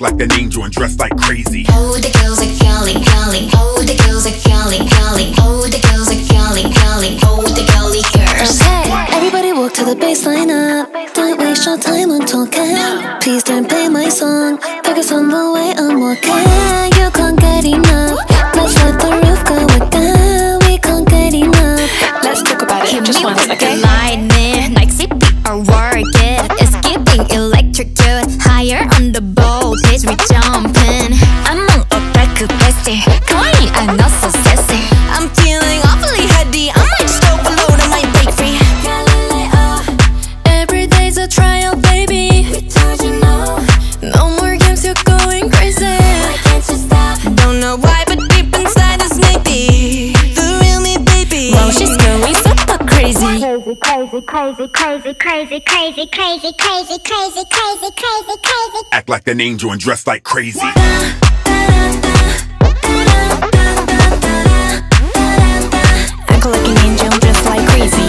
like an angel and dress like crazy. All the girls are calling, calling. All the girls are calling, calling. All the girls are calling, calling. All the girly girls. Okay, everybody walk to the baseline up. Don't waste your time on talking. Please don't play my song. Focus on the way I'm walking. You can't get enough. Let's let the roof go again. We can't get enough. Let's talk about it just once, okay? Lightning, like CP are working. It's giving electrocute. Higher on the voltage, we jumping. I'm on a back capacity. Going, I'm not so sassy. I'm feeling awfully heady. I might just overload on my bake free. Every day's a trial, baby. We told you no. No more games, you're going crazy. Why can't you stop? Don't know why, but deep inside is maybe the real me, baby. Wow, she's going super crazy. Crazy, crazy, crazy, crazy, crazy, crazy, crazy, crazy, crazy, crazy, crazy. Act like an angel and dress like crazy. Act like an angel, just like crazy.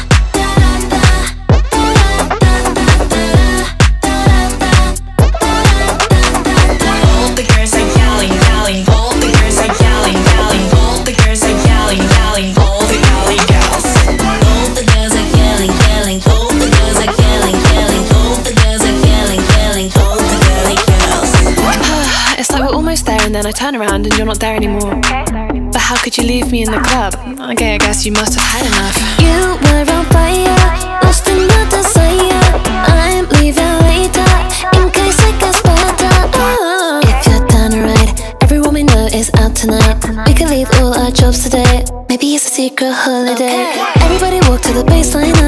All the girls are yelling, yelling. All the girls are yelling, yelling. All the girls are yelling, yelling. All the girly girls. All the girls are yelling, yelling. All the girls are yelling, yelling. All the girls are yelling, yelling. All the girly girls. It's like we're almost there and then I turn around and you're not there anymore. But how could you leave me in the club? Okay, I guess you must have had enough. You were on fire, lost in the desire. I'm leaving later, in case it gets better. If you're down alright, everyone we know is out tonight. We can leave all our jobs today. Maybe it's a secret holiday. Everybody walk to the baseline